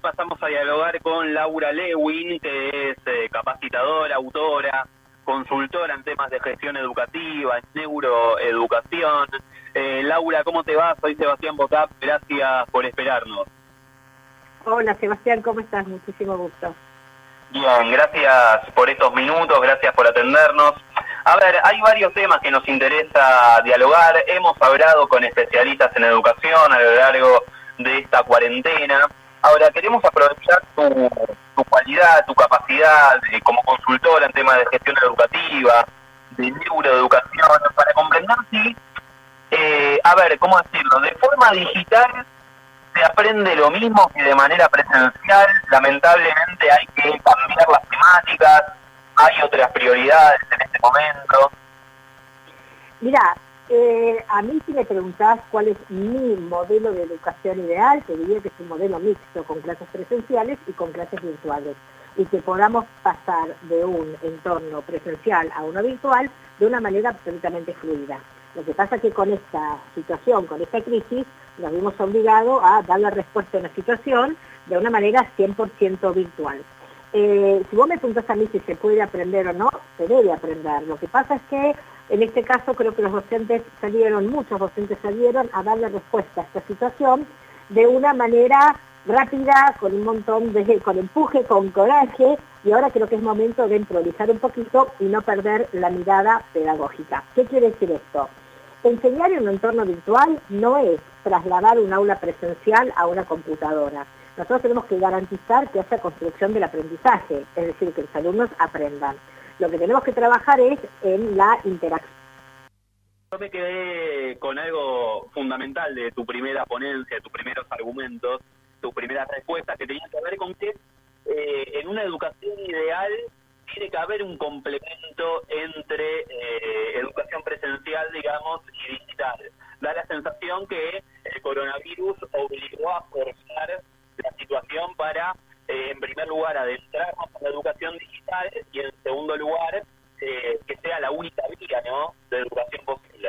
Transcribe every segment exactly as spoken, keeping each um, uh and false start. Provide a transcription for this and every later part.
pasamos a dialogar con Laura Lewin, que es eh, capacitadora, autora, consultora en temas de gestión educativa, en neuroeducación. Eh, Laura, ¿cómo te va? Soy Sebastián Bocap, gracias por esperarnos. Hola Sebastián, ¿cómo estás? Muchísimo gusto. Bien, gracias por estos minutos, gracias por atendernos. A ver, hay varios temas que nos interesa dialogar. Hemos hablado con especialistas en educación a lo largo de esta cuarentena. Ahora, queremos aprovechar tu, tu cualidad, tu capacidad eh, como consultora en temas de gestión educativa, de neuroeducación, para comprender si, eh, a ver, ¿cómo decirlo? De forma digital se aprende lo mismo que de manera presencial. Lamentablemente hay que cambiar las temáticas, hay otras prioridades en este momento. Mira, eh, a mí si me preguntás cuál es mi modelo de educación ideal, te diría que es un modelo mixto con clases presenciales y con clases virtuales. Y que podamos pasar de un entorno presencial a uno virtual de una manera absolutamente fluida. Lo que pasa es que con esta situación, con esta crisis, nos vimos obligados a darle respuesta a una situación de una manera cien por ciento virtual. Eh, si vos me preguntás a mí si se puede aprender o no, se debe aprender. Lo que pasa es que en este caso creo que los docentes salieron, muchos docentes salieron a darle respuesta a esta situación de una manera rápida, con un montón de, con empuje, con coraje, y ahora creo que es momento de improvisar un poquito y no perder la mirada pedagógica. ¿Qué quiere decir esto? Enseñar en un entorno virtual no es trasladar un aula presencial a una computadora. Nosotros tenemos que garantizar que haya construcción del aprendizaje, es decir, que los alumnos aprendan. Lo que tenemos que trabajar es en la interacción. Yo me quedé con algo fundamental de tu primera ponencia, de tus primeros argumentos, tus primeras respuestas, que tenían que ver con que eh, en una educación ideal tiene que haber un complemento entre eh, educación presencial, digamos, y digital. Da la sensación que el coronavirus obligó a forzar la situación para, eh, en primer lugar, adentrarnos en la educación digital y, en segundo lugar, eh, que sea la única vía, ¿no?, de educación posible.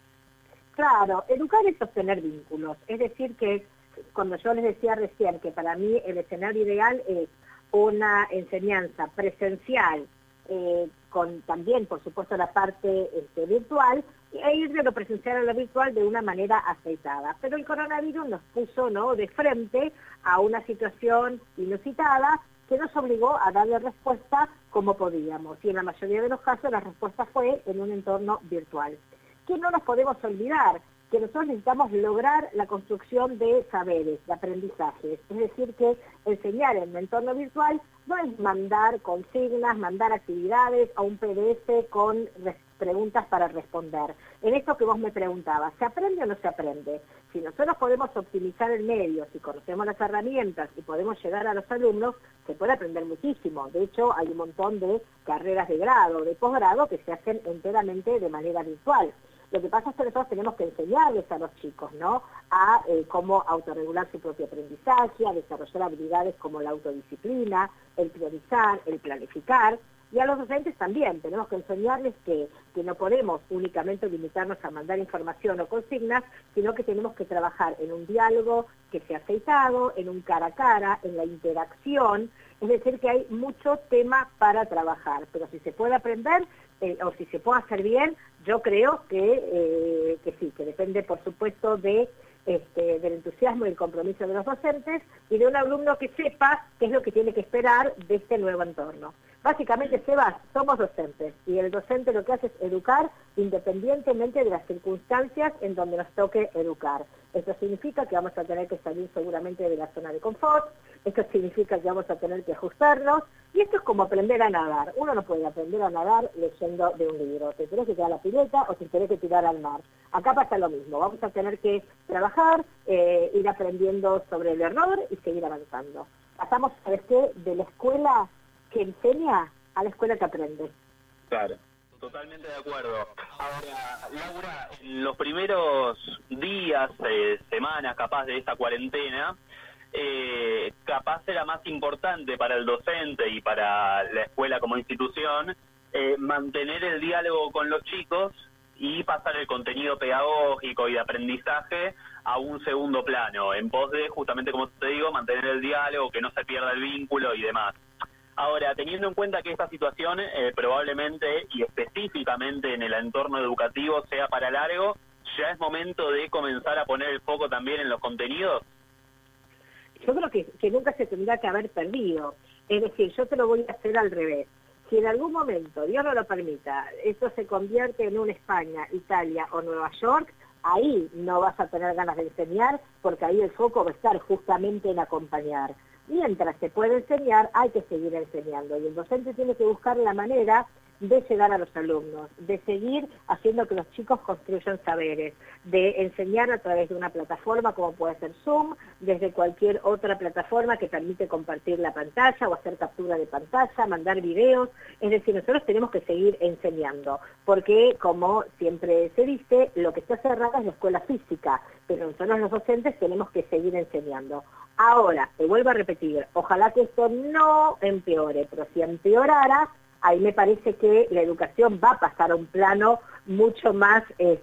Claro, educar es obtener vínculos. Es decir que, cuando yo les decía recién que para mí el escenario ideal es una enseñanza presencial, eh, con también, por supuesto, la parte este, virtual, e ir de lo presencial a lo virtual de una manera aceitada. Pero el coronavirus nos puso, ¿no?, de frente a una situación inusitada que nos obligó a darle respuesta como podíamos. Y en la mayoría de los casos la respuesta fue en un entorno virtual. ¿Qué no nos podemos olvidar? Que nosotros necesitamos lograr la construcción de saberes, de aprendizajes. Es decir, que enseñar en un entorno virtual no es mandar consignas, mandar actividades a un P D F con preguntas para responder. En esto que vos me preguntabas, ¿se aprende o no se aprende? Si nosotros podemos optimizar el medio, si conocemos las herramientas y podemos llegar a los alumnos, se puede aprender muchísimo. De hecho, hay un montón de carreras de grado, de posgrado, que se hacen enteramente de manera virtual. Lo que pasa es que nosotros tenemos que enseñarles a los chicos, ¿no?, a eh, cómo autorregular su propio aprendizaje, a desarrollar habilidades como la autodisciplina, el priorizar, el planificar, y a los docentes también tenemos que enseñarles que, que no podemos únicamente limitarnos a mandar información o consignas, sino que tenemos que trabajar en un diálogo que sea aceitado, en un cara a cara, en la interacción. Es decir, que hay mucho tema para trabajar, pero si se puede aprender eh, o si se puede hacer bien, yo creo que, eh, que sí, que depende por supuesto de, este, del entusiasmo y el compromiso de los docentes y de un alumno que sepa qué es lo que tiene que esperar de este nuevo entorno. Básicamente, Sebas, somos docentes y el docente lo que hace es educar independientemente de las circunstancias en donde nos toque educar. Esto significa que vamos a tener que salir seguramente de la zona de confort, esto significa que vamos a tener que ajustarnos, y esto es como aprender a nadar. Uno no puede aprender a nadar leyendo de un libro. Te tenés que tirar a la pileta o te tenés que tirar al mar. Acá pasa lo mismo, vamos a tener que trabajar, eh, ir aprendiendo sobre el error y seguir avanzando. Pasamos, ¿sabes qué?, de la escuela que enseña a la escuela que aprende. Claro. Totalmente de acuerdo. Ahora, Laura, en los primeros días, eh, semanas capaz de esta cuarentena, eh, capaz era más importante para el docente y para la escuela como institución eh, mantener el diálogo con los chicos y pasar el contenido pedagógico y de aprendizaje a un segundo plano, en pos de, justamente como te digo, mantener el diálogo, que no se pierda el vínculo y demás. Ahora, teniendo en cuenta que esta situación eh, probablemente y específicamente en el entorno educativo sea para largo, ¿ya es momento de comenzar a poner el foco también en los contenidos? Yo creo que, que nunca se tendrá que haber perdido. Es decir, yo te lo voy a hacer al revés. Si en algún momento, Dios no lo permita, esto se convierte en una España, Italia o Nueva York, ahí no vas a tener ganas de enseñar, porque ahí el foco va a estar justamente en acompañar. Mientras se puede enseñar, hay que seguir enseñando, y el docente tiene que buscar la manera de llegar a los alumnos, de seguir haciendo que los chicos construyan saberes, de enseñar a través de una plataforma como puede ser Zoom, desde cualquier otra plataforma que permite compartir la pantalla o hacer captura de pantalla, mandar videos. Es decir, nosotros tenemos que seguir enseñando, porque como siempre se dice, lo que está cerrado es la escuela física, pero nosotros los docentes tenemos que seguir enseñando. Ahora, te vuelvo a repetir, ojalá que esto no empeore, pero si empeorara, ahí me parece que la educación va a pasar a un plano mucho más,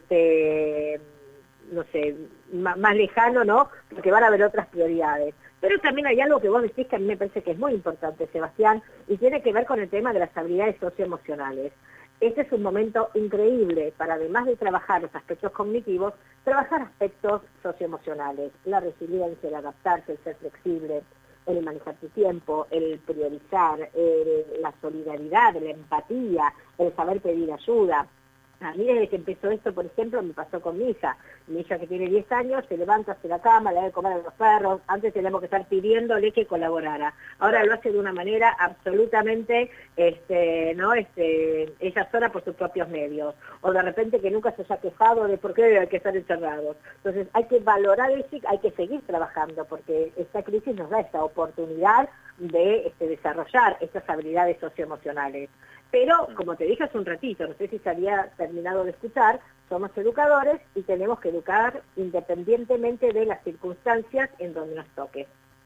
este, no sé, más, más lejano, ¿no? Porque van a haber otras prioridades. Pero también hay algo que vos decís que a mí me parece que es muy importante, Sebastián, y tiene que ver con el tema de las habilidades socioemocionales. Este es un momento increíble para, además de trabajar los aspectos cognitivos, trabajar aspectos socioemocionales, la resiliencia, el adaptarse, el ser flexible, el manejar tu tiempo, el priorizar, el, la solidaridad, la empatía, el saber pedir ayuda. A mí desde que empezó esto, por ejemplo, me pasó con mi hija. Mi hija que tiene diez años, se levanta hacia la cama, le da de comer a los perros. Antes teníamos que estar pidiéndole que colaborara. Ahora lo hace de una manera absolutamente, este, ¿no? Este, ella sola por sus propios medios. O de repente que nunca se haya quejado de por qué hay que estar encerrados. Entonces hay que valorar eso, hay que seguir trabajando, porque esta crisis nos da esta oportunidad de este, desarrollar estas habilidades socioemocionales. Pero, como te dije hace un ratito, no sé si se había terminado de escuchar, somos educadores y tenemos que educar independientemente de las circunstancias en donde nos toque.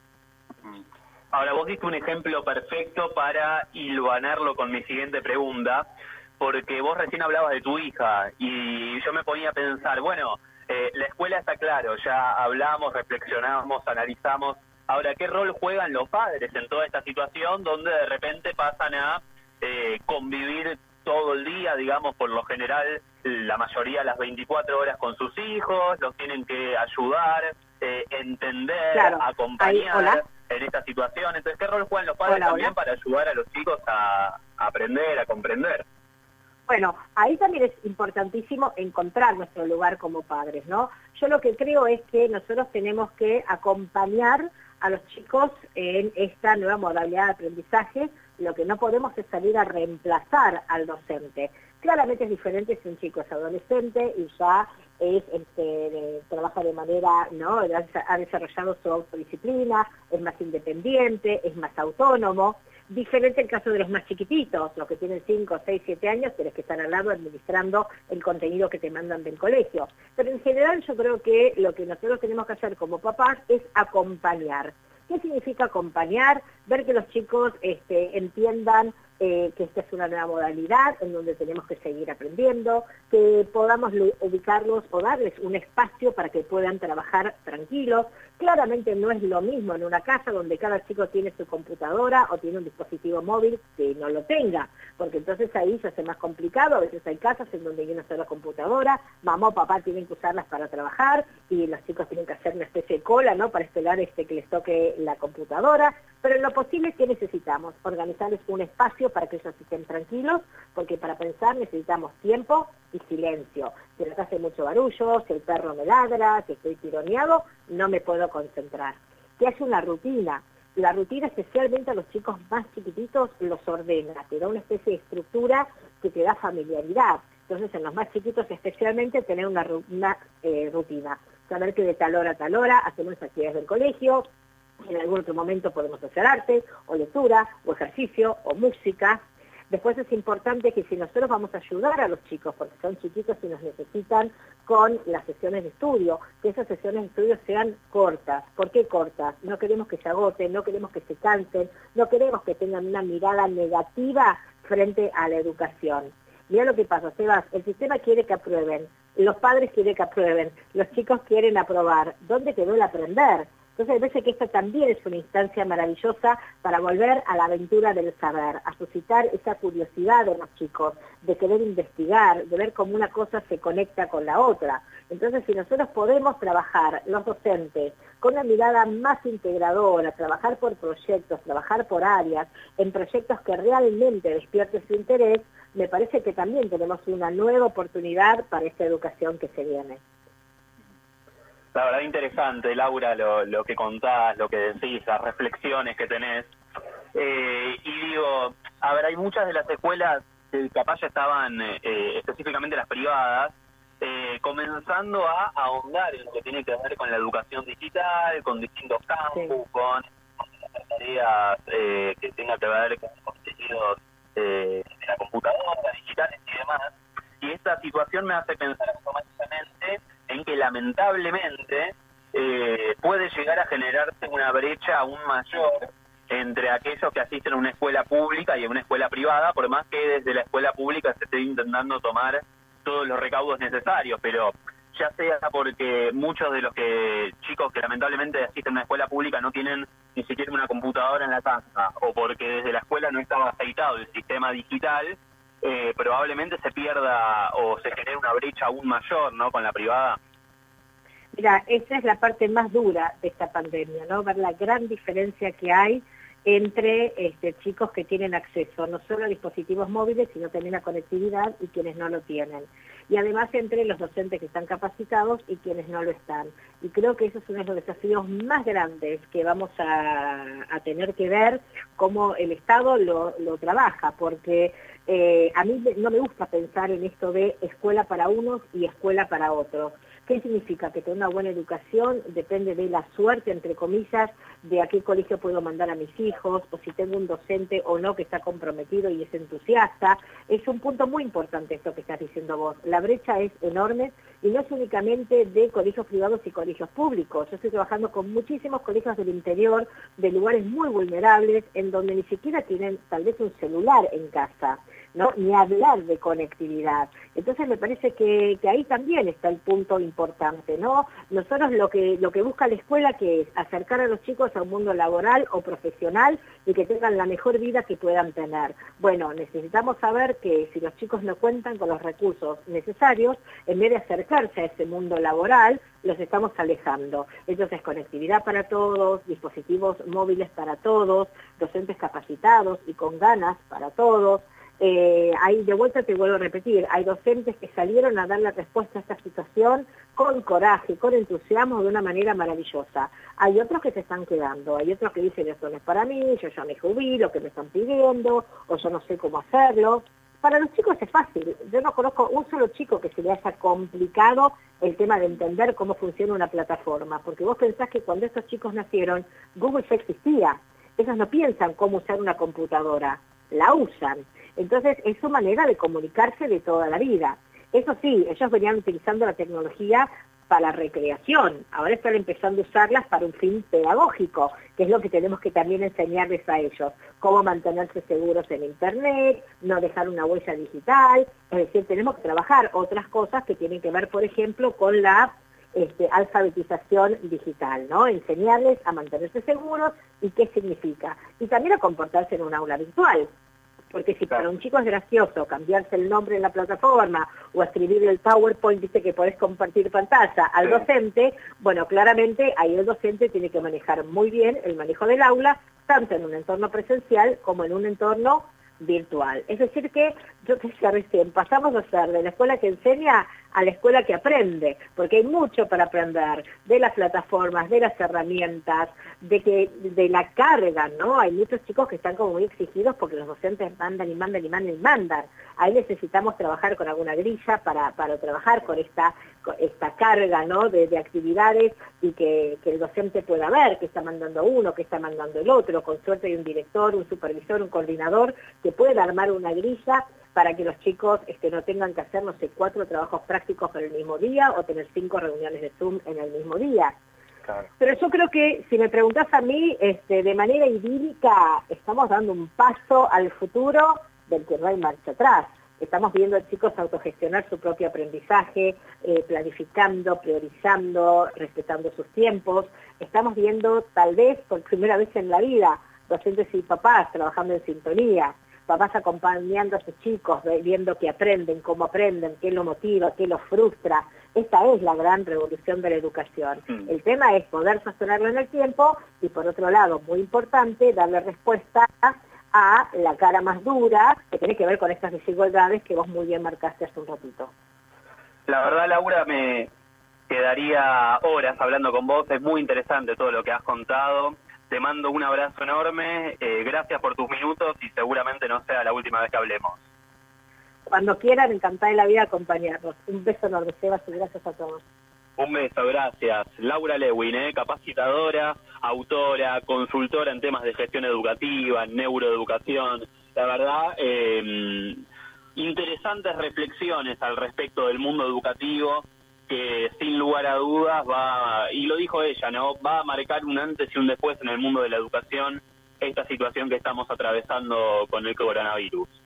Ahora, vos diste un ejemplo perfecto para hilvanarlo con mi siguiente pregunta, porque vos recién hablabas de tu hija y yo me ponía a pensar, bueno, eh, la escuela está claro, ya hablamos, reflexionamos, analizamos. Ahora, ¿qué rol juegan los padres en toda esta situación donde de repente pasan a Eh, convivir todo el día, digamos, por lo general, la mayoría las veinticuatro horas con sus hijos, los tienen que ayudar, eh, entender, claro. acompañar Ahí, en esta situación? Entonces, ¿qué rol juegan los padres hola, también hola. para ayudar a los chicos a, a aprender, a comprender? Bueno, ahí también es importantísimo encontrar nuestro lugar como padres, ¿no? Yo lo que creo es que nosotros tenemos que acompañar a los chicos en esta nueva modalidad de aprendizaje. Lo que no podemos es salir a reemplazar al docente. Claramente es diferente si un chico es adolescente y ya es, este, de, trabaja de manera, ¿no? Ha desarrollado su autodisciplina, es más independiente, es más autónomo. Diferente el caso de los más chiquititos, los que tienen cinco, seis, siete años, tienes que estar al lado administrando el contenido que te mandan del colegio. Pero en general yo creo que lo que nosotros tenemos que hacer como papás es acompañar. ¿Qué significa acompañar? Ver que los chicos este, entiendan eh, que esta es una nueva modalidad en donde tenemos que seguir aprendiendo, que podamos ubicarlos o darles un espacio para que puedan trabajar tranquilos. Claramente no es lo mismo en una casa donde cada chico tiene su computadora o tiene un dispositivo móvil que no lo tenga, porque entonces ahí se hace más complicado. A veces hay casas en donde hay una sola computadora, mamá o papá tienen que usarlas para trabajar y los chicos tienen que hacer una especie de cola, ¿no?, para esperar este, que les toque la computadora. Pero en lo posible, ¿qué necesitamos? Organizarles un espacio para que ellos estén tranquilos, porque para pensar necesitamos tiempo y silencio. Si les hace mucho barullo, si el perro me ladra, si estoy tironeado, no me puedo concentrar. Que haya una rutina. La rutina, especialmente a los chicos más chiquititos, los ordena, te da una especie de estructura que te da familiaridad. Entonces, en los más chiquitos especialmente, tener una, una eh, rutina. Saber que de tal hora a tal hora hacemos actividades del colegio, en algún otro momento podemos hacer arte, o lectura, o ejercicio, o música. Después es importante que si nosotros vamos a ayudar a los chicos, porque son chiquitos y nos necesitan con las sesiones de estudio, que esas sesiones de estudio sean cortas. ¿Por qué cortas? No queremos que se agoten, no queremos que se cansen, no queremos que tengan una mirada negativa frente a la educación. Mira lo que pasa, Sebas, el sistema quiere que aprueben, los padres quieren que aprueben, los chicos quieren aprobar. ¿Dónde quedó el aprender? Entonces me parece que esta también es una instancia maravillosa para volver a la aventura del saber, a suscitar esa curiosidad de los chicos, de querer investigar, de ver cómo una cosa se conecta con la otra. Entonces, si nosotros podemos trabajar, los docentes, con una mirada más integradora, trabajar por proyectos, trabajar por áreas, en proyectos que realmente despierten su interés, me parece que también tenemos una nueva oportunidad para esta educación que se viene. La verdad interesante, Laura, lo, lo que contás, lo que decís, las reflexiones que tenés. Eh, y digo, a ver, hay muchas de las escuelas que capaz ya estaban, eh, específicamente las privadas, eh, comenzando a ahondar en lo que tiene que ver con la educación digital, con distintos campus, sí. con, con tareas eh, que tengan que ver con contenidos eh, de la computadora, digitales y demás. Y esta situación me hace pensar automáticamente en que lamentablemente eh, puede llegar a generarse una brecha aún mayor entre aquellos que asisten a una escuela pública y a una escuela privada, por más que desde la escuela pública se esté intentando tomar todos los recaudos necesarios, pero ya sea porque muchos de los que chicos que lamentablemente asisten a una escuela pública no tienen ni siquiera una computadora en la casa, o porque desde la escuela no estaba aceitado el sistema digital, Eh, probablemente se pierda o se genere una brecha aún mayor, ¿no?, con la privada. Mira, esa es la parte más dura de esta pandemia, ¿no? Ver la gran diferencia que hay entre este, chicos que tienen acceso no solo a dispositivos móviles, sino también a conectividad, y quienes no lo tienen. Y además entre los docentes que están capacitados y quienes no lo están. Y creo que eso es uno de los desafíos más grandes que vamos a, a tener que ver cómo el Estado lo, lo trabaja, porque eh, a mí no me gusta pensar en esto de escuela para unos y escuela para otros. ¿Qué significa? Que tener una buena educación depende de la suerte, entre comillas, de a qué colegio puedo mandar a mis hijos, o si tengo un docente o no que está comprometido y es entusiasta. Es un punto muy importante esto que estás diciendo vos. La brecha es enorme y no es únicamente de colegios privados y colegios públicos. Yo estoy trabajando con muchísimos colegios del interior, de lugares muy vulnerables, en donde ni siquiera tienen tal vez un celular en casa, ¿no? Ni hablar de conectividad. Entonces me parece que, que ahí también está el punto importante, ¿no? Nosotros lo que, lo que busca la escuela, que es acercar a los chicos a un mundo laboral o profesional y que tengan la mejor vida que puedan tener. Bueno, necesitamos saber que si los chicos no cuentan con los recursos necesarios, en vez de acercarse a ese mundo laboral, los estamos alejando. Entonces, conectividad para todos, dispositivos móviles para todos, docentes capacitados y con ganas para todos. Eh, ahí de vuelta te vuelvo a repetir, hay docentes que salieron a dar la respuesta a esta situación con coraje, con entusiasmo, de una manera maravillosa. Hay otros que se están quedando, hay otros que dicen esto no es para mí, yo ya me jubilo, que me están pidiendo, o yo no sé cómo hacerlo. Para los chicos es fácil, yo no conozco un solo chico que se le haya complicado el tema de entender cómo funciona una plataforma, porque vos pensás que cuando estos chicos nacieron, Google ya existía, ellos no piensan cómo usar una computadora, la usan. Entonces es su manera de comunicarse de toda la vida. Eso sí, ellos venían utilizando la tecnología para recreación, ahora están empezando a usarlas para un fin pedagógico, que es lo que tenemos que también enseñarles a ellos, cómo mantenerse seguros en Internet, no dejar una huella digital, es decir, tenemos que trabajar otras cosas que tienen que ver, por ejemplo, con la Este, alfabetización digital, ¿no? Enseñarles a mantenerse seguros y qué significa. Y también a comportarse en un aula virtual. Porque si para un chico es gracioso cambiarse el nombre en la plataforma o escribir el PowerPoint, dice que podés compartir pantalla al docente, bueno, claramente ahí el docente tiene que manejar muy bien el manejo del aula, tanto en un entorno presencial como en un entorno virtual. Es decir que, yo te decía recién, pasamos a ser de la escuela que enseña a la escuela que aprende, porque hay mucho para aprender de las plataformas, de las herramientas, de que de la carga, ¿no? Hay muchos chicos que están como muy exigidos porque los docentes mandan y mandan y mandan y mandan. Ahí necesitamos trabajar con alguna grilla para, para trabajar con esta, con esta carga, ¿no? De, de actividades y que, que el docente pueda ver qué está mandando uno, qué está mandando el otro. Con suerte hay un director, un supervisor, un coordinador que pueda armar una grilla para que los chicos este, no tengan que hacer, no sé, cuatro trabajos prácticos en el mismo día o tener cinco reuniones de Zoom en el mismo día. Claro. Pero yo creo que, si me preguntás a mí, este, de manera idílica, estamos dando un paso al futuro del que no hay marcha atrás. Estamos viendo a chicos autogestionar su propio aprendizaje, eh, planificando, priorizando, respetando sus tiempos. Estamos viendo, tal vez por primera vez en la vida, docentes y papás trabajando en sintonía, papás acompañando a sus chicos, viendo qué aprenden, cómo aprenden, qué lo motiva, qué los frustra. Esta es la gran revolución de la educación. Mm. El tema es poder sostenerlo en el tiempo y, por otro lado, muy importante, darle respuesta a a la cara más dura, que tiene que ver con estas desigualdades que vos muy bien marcaste hace un ratito. La verdad, Laura, me quedaría horas hablando con vos, es muy interesante todo lo que has contado. Te mando un abrazo enorme, eh, gracias por tus minutos y seguramente no sea la última vez que hablemos. Cuando quieran, encantada de la vida acompañarnos. Un beso enorme, Sebas, y gracias a todos. Un beso, gracias. Laura Lewin, eh, capacitadora, autora, consultora en temas de gestión educativa, en neuroeducación. La verdad, eh, interesantes reflexiones al respecto del mundo educativo que sin lugar a dudas va, y lo dijo ella, ¿no? Va a marcar un antes y un después en el mundo de la educación esta situación que estamos atravesando con el coronavirus.